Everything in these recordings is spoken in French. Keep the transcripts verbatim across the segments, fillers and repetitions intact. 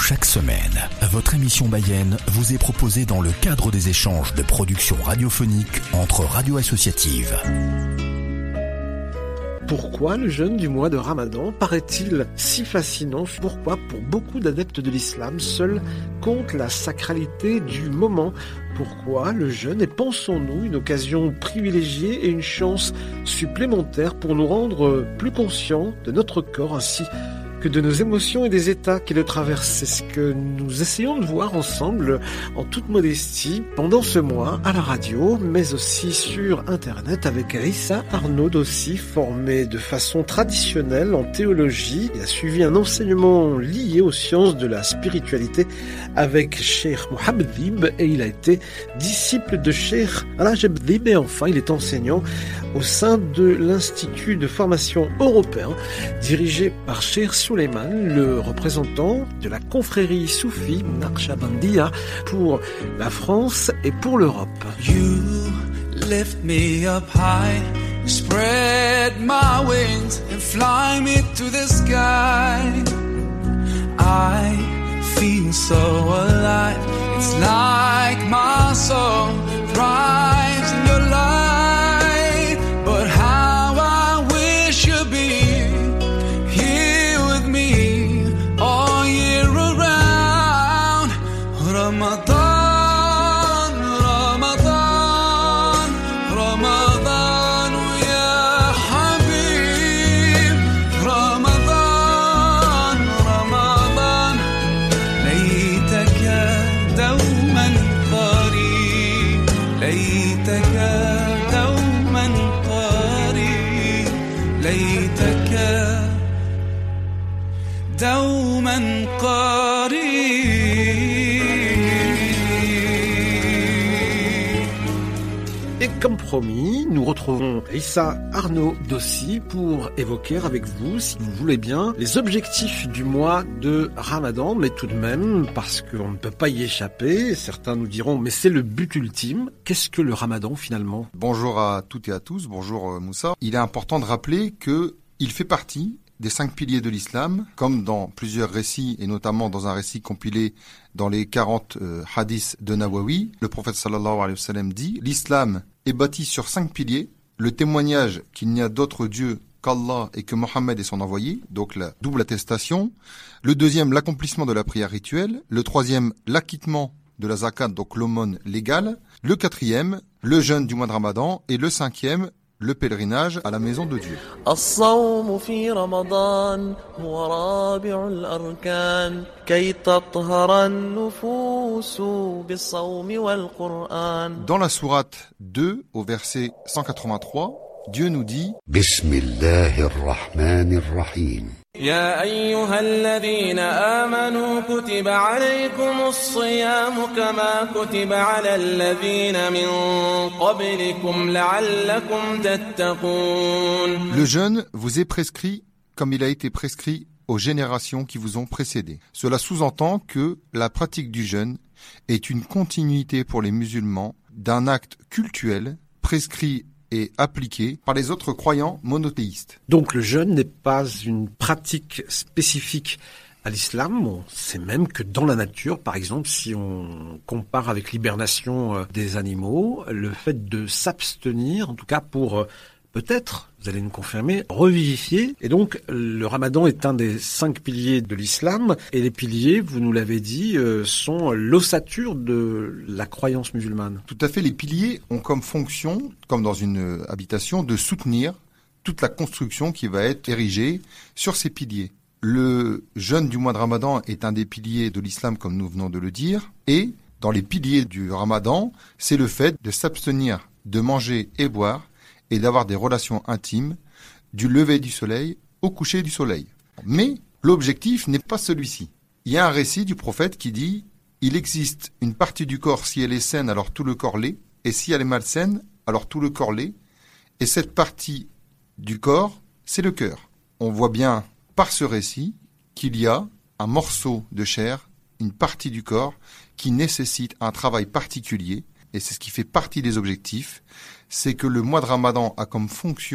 Chaque semaine, votre émission Baïenne vous est proposée dans le cadre des échanges de production radiophonique entre radios associatives. Pourquoi le jeûne du mois de Ramadan paraît-il si fascinant ? Pourquoi, pour beaucoup d'adeptes de l'islam, seul compte la sacralité du moment ? Pourquoi le jeûne est, pensons-nous, une occasion privilégiée et une chance supplémentaire pour nous rendre plus conscients de notre corps ainsi que de nos émotions et des états qui le traversent. C'est ce que nous essayons de voir ensemble, en toute modestie, pendant ce mois, à la radio, mais aussi sur Internet, avec Rissa Arnaud aussi, formé de façon traditionnelle en théologie. Il a suivi un enseignement lié aux sciences de la spiritualité avec Cheikh Mohamed Dib, et il a été disciple de Cheikh Rajab Dib, et enfin, il est enseignant au sein de l'Institut de formation européen, dirigé par Cheikh Suleiman, le représentant de la confrérie soufie Naqshbandiya pour la France et pour l'Europe. You lift me up high, spread my wings and fly me to the sky. I feel so alive, it's like my soul thrives in your light. But how I wish you'd be here with me all year around. Ramadan, Ramadan, Ramadan, ya Habib. Ramadan, Ramadan, laytaka dawman qarib, laytaka dawman qarib, laytaka dawman qarib. Et comme promis, nous retrouvons Rissa Arnaud Dossi pour évoquer avec vous, si vous voulez bien, les objectifs du mois de Ramadan, mais tout de même, parce qu'on ne peut pas y échapper, certains nous diront, mais c'est le but ultime. Qu'est-ce que le Ramadan finalement ? Bonjour à toutes et à tous, bonjour Moussa. Il est important de rappeler que il fait partie des cinq piliers de l'islam, comme dans plusieurs récits, et notamment dans un récit compilé dans les quarante euh, hadiths de Nawawi. Le prophète sallallahu alayhi wa sallam dit « L'islam est bâti sur cinq piliers, le témoignage qu'il n'y a d'autre Dieu qu'Allah et que Mohammed est son envoyé, donc la double attestation. Le deuxième, l'accomplissement de la prière rituelle. Le troisième, l'acquittement de la zakat, donc l'aumône légale. Le quatrième, le jeûne du mois de Ramadan. Et le cinquième, le pèlerinage à la maison de Dieu. الصوم في رمضان هو رابع الأركان كي تطهر النفوس بالصوم والقرآن. Dans la sourate deux, au verset cent quatre-vingt-trois, Dieu nous dit Bismillahirrahmanirrahim. يا أيها الذين آمنوا كتب عليكم الصيام كما كتب على الذين من قبلكم لعلكم تتقون. Le jeûne vous est prescrit comme il a été prescrit aux générations qui vous ont précédé. Cela sous-entend que la pratique du jeûne est une continuité pour les musulmans d'un acte cultuel prescrit et appliqué par les autres croyants monothéistes. Donc le jeûne n'est pas une pratique spécifique à l'islam, on sait même que dans la nature, par exemple, si on compare avec l'hibernation des animaux, le fait de s'abstenir, en tout cas pour peut-être, vous allez nous confirmer, revivifier. Et donc, le ramadan est un des cinq piliers de l'islam. Et les piliers, vous nous l'avez dit, euh, sont l'ossature de la croyance musulmane. Tout à fait, les piliers ont comme fonction, comme dans une habitation, de soutenir toute la construction qui va être érigée sur ces piliers. Le jeûne du mois de Ramadan est un des piliers de l'islam, comme nous venons de le dire. Et dans les piliers du Ramadan, c'est le fait de s'abstenir de manger et boire et d'avoir des relations intimes du lever du soleil au coucher du soleil. Mais l'objectif n'est pas celui-ci. Il y a un récit du prophète qui dit « Il existe une partie du corps, si elle est saine, alors tout le corps l'est, et si elle est malsaine, alors tout le corps l'est, et cette partie du corps, c'est le cœur. » On voit bien par ce récit qu'il y a un morceau de chair, une partie du corps, qui nécessite un travail particulier, et c'est ce qui fait partie des objectifs, c'est que le mois de Ramadan a comme fonction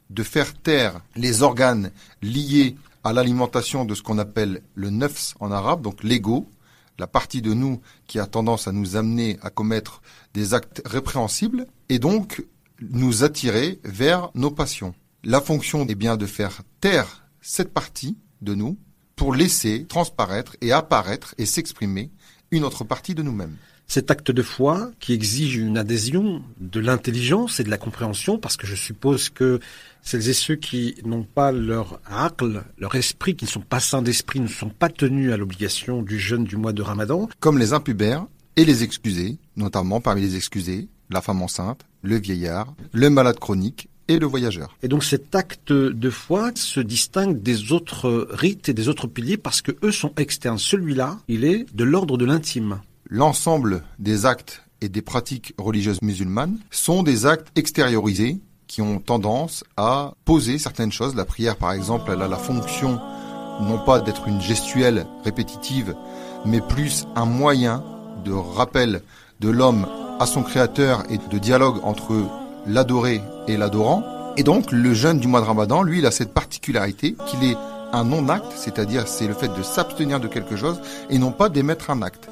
de faire taire les organes liés à l'alimentation de ce qu'on appelle le nafs en arabe, donc l'ego, la partie de nous qui a tendance à nous amener à commettre des actes répréhensibles, et donc nous attirer vers nos passions. La fonction est bien de faire taire cette partie de nous pour laisser transparaître et apparaître et s'exprimer une autre partie de nous-mêmes. Cet acte de foi qui exige une adhésion de l'intelligence et de la compréhension, parce que je suppose que celles et ceux qui n'ont pas leur aql, leur esprit, qui ne sont pas sains d'esprit, ne sont pas tenus à l'obligation du jeûne du mois de Ramadan. Comme les impubères et les excusés, notamment parmi les excusés, la femme enceinte, le vieillard, le malade chronique et le voyageur. Et donc cet acte de foi se distingue des autres rites et des autres piliers parce que eux sont externes. Celui-là, il est de l'ordre de l'intime. L'ensemble des actes et des pratiques religieuses musulmanes sont des actes extériorisés qui ont tendance à poser certaines choses. La prière, par exemple, elle a la fonction non pas d'être une gestuelle répétitive, mais plus un moyen de rappel de l'homme à son créateur et de dialogue entre l'adoré et l'adorant. Et donc, le jeûne du mois de Ramadan, lui, il a cette particularité qu'il est un non-acte, c'est-à-dire c'est le fait de s'abstenir de quelque chose et non pas d'émettre un acte.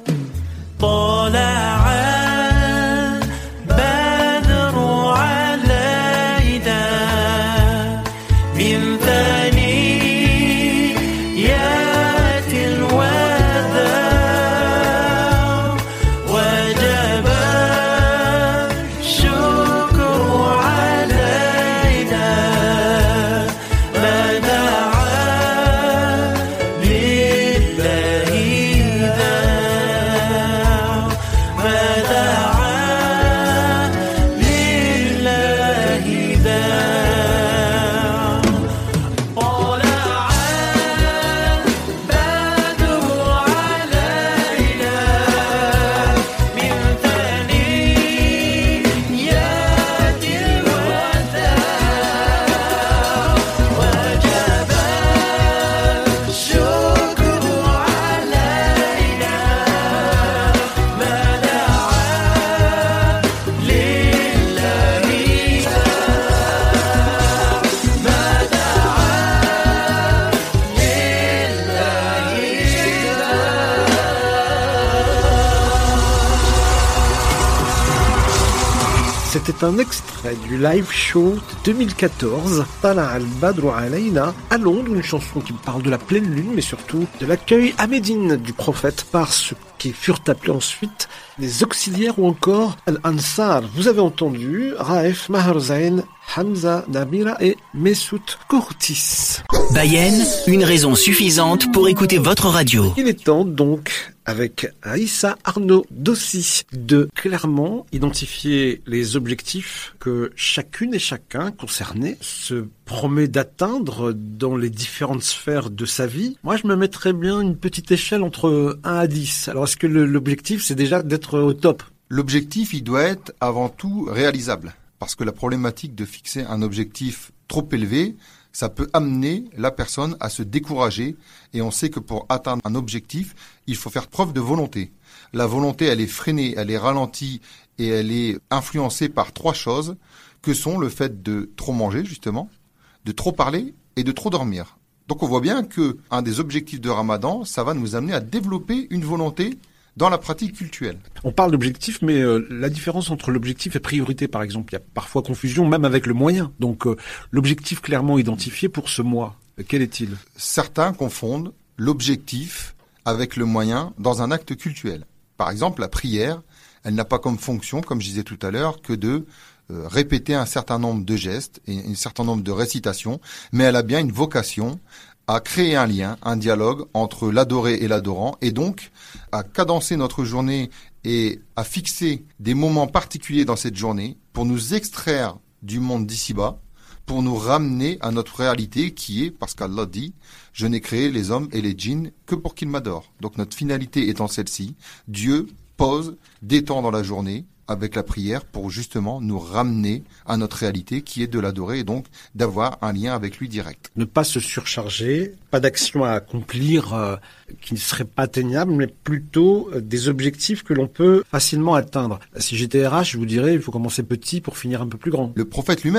C'était un extrait du live show de deux mille quatorze, Tala al-Badru alayna, à Londres, une chanson qui parle de la pleine lune, mais surtout de l'accueil à Médine du prophète par ceux qui furent appelés ensuite les auxiliaires ou encore Al-Ansar. Vous avez entendu Raef Maherzain, Hamza Nabila et Messoud Courtis. Bayenne, une raison suffisante pour écouter votre radio. Il est temps donc, avec Aïssa Arnaud Dossi, de clairement identifier les objectifs que chacune et chacun concerné se promet d'atteindre dans les différentes sphères de sa vie. Moi, je me mettrais bien une petite échelle entre un à dix. Alors, est-ce que le, l'objectif, c'est déjà d'être au top ? L'objectif, il doit être avant tout réalisable. Parce que la problématique de fixer un objectif trop élevé, ça peut amener la personne à se décourager. Et on sait que pour atteindre un objectif, il faut faire preuve de volonté. La volonté, elle est freinée, elle est ralentie et elle est influencée par trois choses que sont le fait de trop manger, justement, de trop parler et de trop dormir. Donc on voit bien que un des objectifs de Ramadan, ça va nous amener à développer une volonté dans la pratique cultuelle. On parle d'objectif, mais euh, la différence entre l'objectif et priorité, par exemple, il y a parfois confusion, même avec le moyen. Donc euh, l'objectif clairement identifié pour ce mois, euh, quel est-il ? Certains confondent l'objectif avec le moyen dans un acte cultuel. Par exemple, la prière, elle n'a pas comme fonction, comme je disais tout à l'heure, que de euh, répéter un certain nombre de gestes et un certain nombre de récitations, mais elle a bien une vocation à créer un lien, un dialogue entre l'adoré et l'adorant, et donc à cadencer notre journée et à fixer des moments particuliers dans cette journée pour nous extraire du monde d'ici-bas, pour nous ramener à notre réalité qui est, parce qu'Allah dit, je n'ai créé les hommes et les djinns que pour qu'ils m'adorent. Donc notre finalité étant celle-ci, Dieu pose des temps dans la journée avec la prière pour justement nous ramener à notre réalité qui est de l'adorer et donc d'avoir un lien avec lui direct. Ne pas se surcharger, pas d'action à accomplir euh, qui ne serait pas atteignable, mais plutôt euh, des objectifs que l'on peut facilement atteindre. Si j'étais R H, je vous dirais il faut commencer petit pour finir un peu plus grand. Le prophète lui-même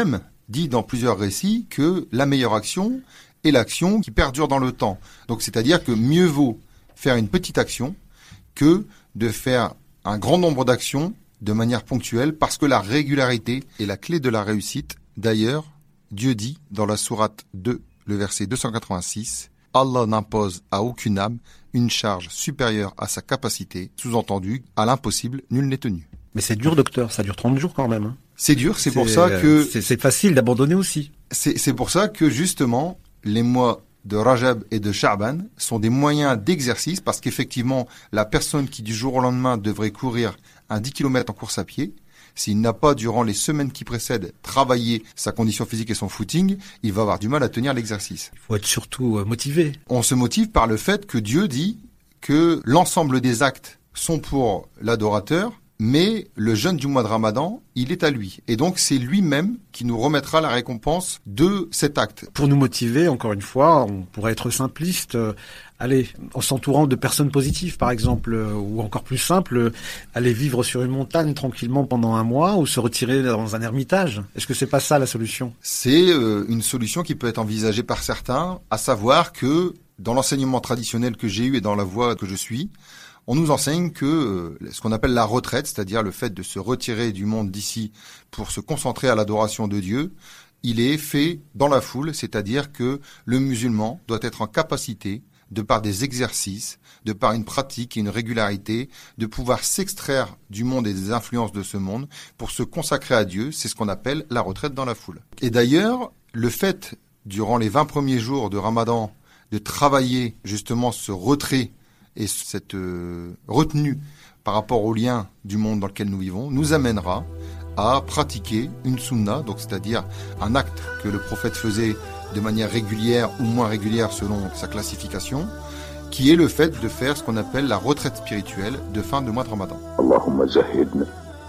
dit dans plusieurs récits que la meilleure action est l'action qui perdure dans le temps. Donc c'est-à-dire que mieux vaut faire une petite action que de faire un grand nombre d'actions de manière ponctuelle, parce que la régularité est la clé de la réussite. D'ailleurs, Dieu dit dans la sourate deux, le verset deux cent quatre-vingt-six, « Allah n'impose à aucune âme une charge supérieure à sa capacité, sous-entendu, à l'impossible, nul n'est tenu. » Mais c'est dur, docteur, ça dure trente jours quand même. Hein. C'est dur, c'est, c'est pour ça euh, que... C'est, c'est facile d'abandonner aussi. C'est, c'est pour ça que, justement, les mois de Rajab et de Sha'ban sont des moyens d'exercice, parce qu'effectivement, la personne qui du jour au lendemain devrait courir un dix kilomètres en course à pied, s'il n'a pas, durant les semaines qui précèdent, travaillé sa condition physique et son footing, il va avoir du mal à tenir l'exercice. Il faut être surtout motivé. On se motive par le fait que Dieu dit que l'ensemble des actes sont pour l'adorateur, mais le jeûne du mois de Ramadan, il est à lui. Et donc, c'est lui-même qui nous remettra la récompense de cet acte. Pour nous motiver, encore une fois, on pourrait être simpliste. Euh, allez, en s'entourant de personnes positives, par exemple, euh, ou encore plus simple, euh, aller vivre sur une montagne tranquillement pendant un mois ou se retirer dans un ermitage. Est-ce que c'est pas ça la solution ? C'est euh, une solution qui peut être envisagée par certains, à savoir que dans l'enseignement traditionnel que j'ai eu et dans la voie que je suis, on nous enseigne que euh, ce qu'on appelle la retraite, c'est-à-dire le fait de se retirer du monde d'ici pour se concentrer à l'adoration de Dieu, il est fait dans la foule, c'est-à-dire que le musulman doit être en capacité, de par des exercices, de par une pratique et une régularité, de pouvoir s'extraire du monde et des influences de ce monde pour se consacrer à Dieu. C'est ce qu'on appelle la retraite dans la foule. Et d'ailleurs, le fait, durant les vingt premiers jours de Ramadan, de travailler justement ce retrait et cette euh, retenue par rapport au lien du monde dans lequel nous vivons, nous amènera à pratiquer une sunna, donc c'est-à-dire un acte que le prophète faisait de manière régulière ou moins régulière selon sa classification, qui est le fait de faire ce qu'on appelle la retraite spirituelle de fin de mois de Ramadan. Allahumma zahidna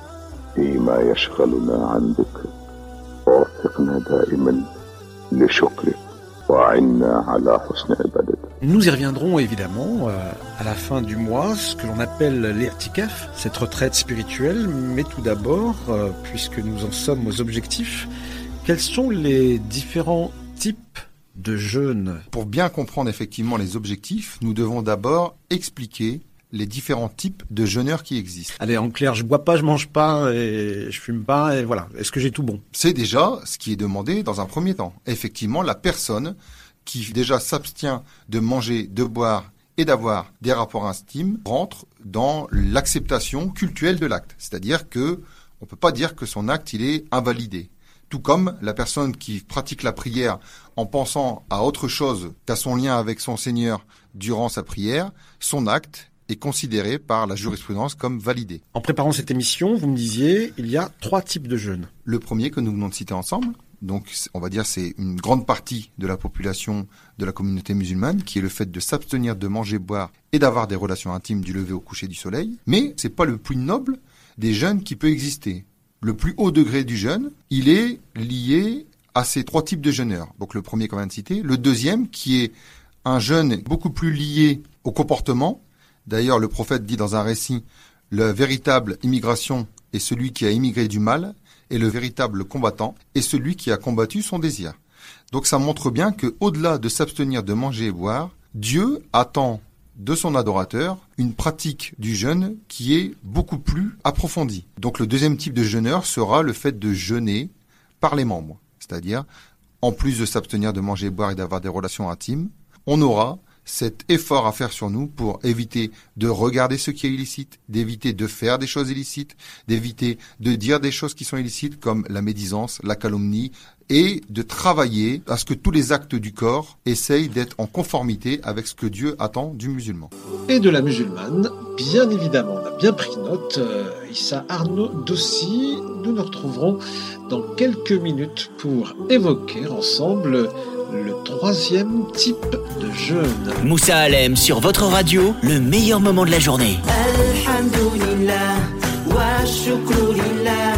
fima yashghaluna an dhikrik wa waffiqna da'iman li shukrik wa a'inna ala husni ibadatik. Nous y reviendrons évidemment euh, à la fin du mois, ce que l'on appelle l'I'tikaf, cette retraite spirituelle. Mais tout d'abord, euh, puisque nous en sommes aux objectifs, quels sont les différents types de jeûne ? Pour bien comprendre effectivement les objectifs, nous devons d'abord expliquer les différents types de jeûneurs qui existent. Allez, en clair, je bois pas, je mange pas, et je fume pas, et voilà. Est-ce que j'ai tout bon ? C'est déjà ce qui est demandé dans un premier temps. Effectivement, la personne qui déjà s'abstient de manger, de boire et d'avoir des rapports intimes rentre dans l'acceptation cultuelle de l'acte. C'est-à-dire que on peut pas dire que son acte il est invalidé. Tout comme la personne qui pratique la prière en pensant à autre chose qu'à son lien avec son Seigneur durant sa prière, son acte est considéré par la jurisprudence comme validé. En préparant cette émission, vous me disiez, il y a trois types de jeûne. Le premier que nous venons de citer ensemble, donc on va dire c'est une grande partie de la population de la communauté musulmane, qui est le fait de s'abstenir de manger, boire et d'avoir des relations intimes du lever au coucher du soleil. Mais c'est pas le plus noble des jeûnes qui peut exister. Le plus haut degré du jeûne, il est lié à ces trois types de jeûneurs. Donc le premier qu'on vient de citer, le deuxième qui est un jeûne beaucoup plus lié au comportement. D'ailleurs, le prophète dit dans un récit, la véritable immigration est celui qui a immigré du mal, et le véritable combattant est celui qui a combattu son désir. Donc ça montre bien que, au-delà de s'abstenir de manger et boire, Dieu attend de son adorateur une pratique du jeûne qui est beaucoup plus approfondie. Donc le deuxième type de jeûneur sera le fait de jeûner par les membres. C'est-à-dire, en plus de s'abstenir de manger et boire et d'avoir des relations intimes, on aura cet effort à faire sur nous pour éviter de regarder ce qui est illicite, d'éviter de faire des choses illicites, d'éviter de dire des choses qui sont illicites comme la médisance, la calomnie, et de travailler à ce que tous les actes du corps essayent d'être en conformité avec ce que Dieu attend du musulman. Et de la musulmane, bien évidemment, on a bien pris note. Euh, Issa Arnaud Dossi, nous nous retrouverons dans quelques minutes pour évoquer ensemble le troisième type de jeûne. Moussa Alem sur votre radio, le meilleur moment de la journée. Alhamdulillah wa shukru lillah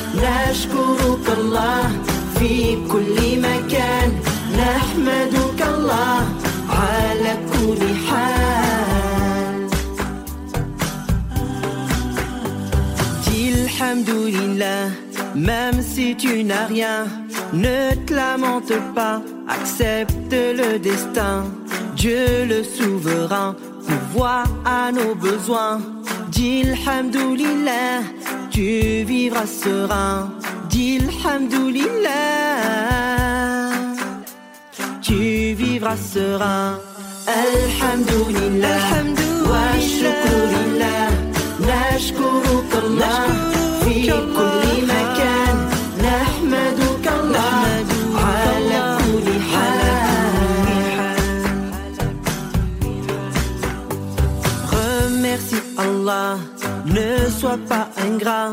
nashkuruka Allah fi kulli makan nahmaduka Allah ala kulli hal. Dis alhamdulillah même si tu n'as rien. Ne te lamente pas, accepte le destin. Dieu le souverain pourvoit à nos besoins. Dis alhamdoulilah, tu vivras serein. Dis alhamdoulilah, tu vivras serein. Alhamdoulilah, wa shukrillah, nashkuruk Allah, fi kulli makan, nahmaduk Allah, ala kulli hal. Remercie Allah, ne sois pas ingrat.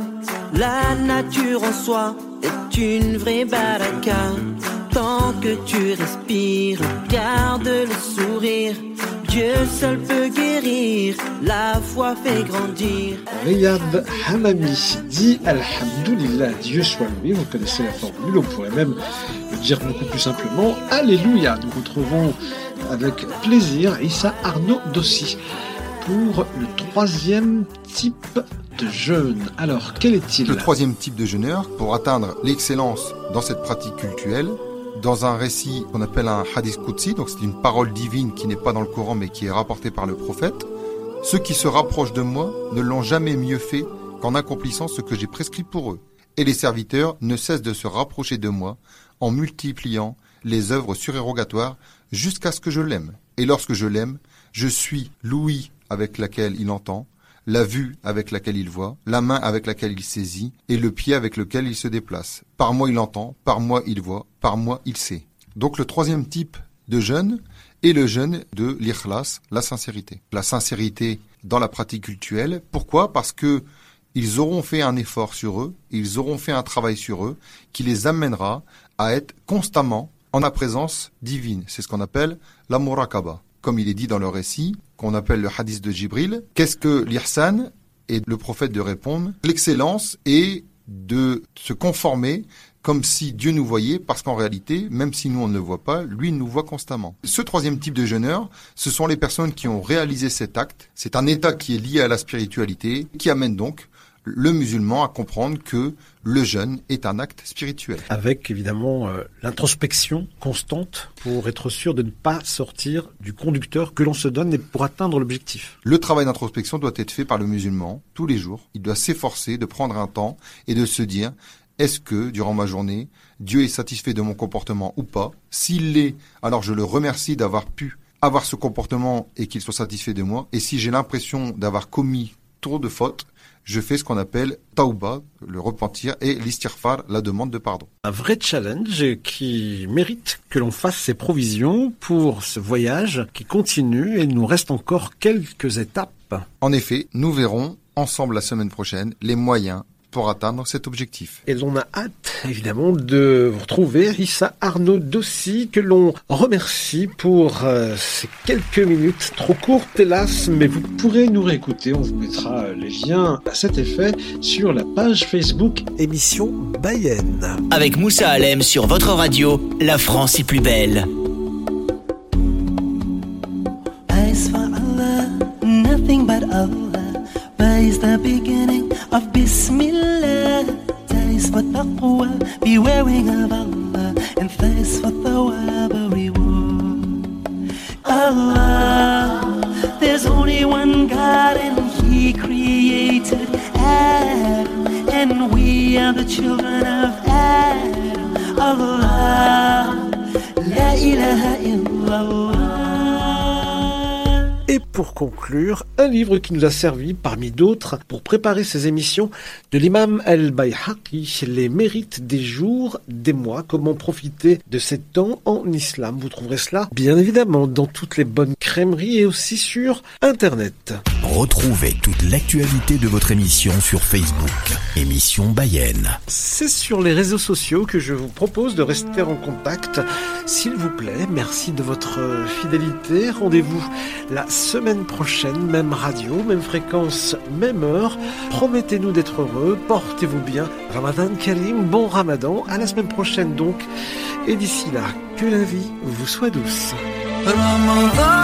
La nature en soi est une vraie baraka. Tant que tu respires, garde le sourire. Dieu seul peut guérir, la foi fait grandir. Riyad Hamami dit Alhamdulillah, Dieu soit loué. Vous connaissez la formule, on pourrait même le dire beaucoup plus simplement Alléluia. Nous retrouvons avec plaisir Issa Arnaud Dossi pour le troisième type de jeûne. Alors, quel est-il ? Le troisième type de jeûneur, pour atteindre l'excellence dans cette pratique cultuelle, dans un récit qu'on appelle un hadith qudsi, donc c'est une parole divine qui n'est pas dans le Coran mais qui est rapportée par le prophète. Ceux qui se rapprochent de moi ne l'ont jamais mieux fait qu'en accomplissant ce que j'ai prescrit pour eux. Et les serviteurs ne cessent de se rapprocher de moi en multipliant les œuvres surérogatoires jusqu'à ce que je l'aime. Et lorsque je l'aime, je suis l'ouïe avec laquelle il entend, la vue avec laquelle il voit, la main avec laquelle il saisit et le pied avec lequel il se déplace. Par moi il entend, par moi il voit, par moi il sait. Donc le troisième type de jeûne est le jeûne de l'ikhlas, la sincérité. La sincérité dans la pratique cultuelle. Pourquoi ? Parce que ils auront fait un effort sur eux, ils auront fait un travail sur eux qui les amènera à être constamment en la présence divine. C'est ce qu'on appelle la muraqaba. Comme il est dit dans le récit, qu'on appelle le hadith de Jibril, qu'est-ce que l'ihsan ? Et le prophète de répondre, l'excellence est de se conformer comme si Dieu nous voyait, parce qu'en réalité, même si nous on ne le voit pas, lui nous voit constamment. Ce troisième type de jeûneur, ce sont les personnes qui ont réalisé cet acte. C'est un état qui est lié à la spiritualité, qui amène donc le musulman à comprendre que le jeûne est un acte spirituel. Avec évidemment euh, l'introspection constante pour être sûr de ne pas sortir du conducteur que l'on se donne et pour atteindre l'objectif. Le travail d'introspection doit être fait par le musulman tous les jours. Il doit s'efforcer de prendre un temps et de se dire « Est-ce que, durant ma journée, Dieu est satisfait de mon comportement ou pas ? S'il l'est, alors je le remercie d'avoir pu avoir ce comportement et qu'il soit satisfait de moi. Et si j'ai l'impression d'avoir commis trop de fautes, je fais ce qu'on appelle tauba, le repentir, et l'istighfar, la demande de pardon. Un vrai challenge qui mérite que l'on fasse ses provisions pour ce voyage qui continue et il nous reste encore quelques étapes. En effet, nous verrons ensemble la semaine prochaine les moyens pour atteindre cet objectif. Et l'on a hâte, évidemment, de vous retrouver, Issa Arnaud Dossi, que l'on remercie pour euh, ces quelques minutes trop courtes, hélas, mais vous pourrez nous réécouter. On vous mettra les liens à cet effet sur la page Facebook Émission Bayenne. Avec Moussa Alem sur votre radio, la France est plus belle. Nothing but Allah. Is the beginning of Bismillah. Taste for taqwa, be wearing of Allah, and face for thawab reward. Allah, there's only one God and He created Adam, and we are the children of Adam. Allah, la ilaha illallah. Et pour conclure, un livre qui nous a servi, parmi d'autres, pour préparer ces émissions, de l'imam al-Bayhaqi, Les mérites des jours, des mois, comment profiter de ces temps en islam. Vous trouverez cela, bien évidemment, dans toutes les bonnes crèmeries et aussi sur Internet. Retrouvez toute l'actualité de votre émission sur Facebook. Émission Bayenne. C'est sur les réseaux sociaux que je vous propose de rester en contact. S'il vous plaît, merci de votre fidélité. Rendez-vous la semaine prochaine, même radio, même fréquence, même heure. Promettez-nous d'être heureux, portez-vous bien. Ramadan Karim, bon Ramadan, à la semaine prochaine donc. Et d'ici là, que la vie vous soit douce. Ramadan.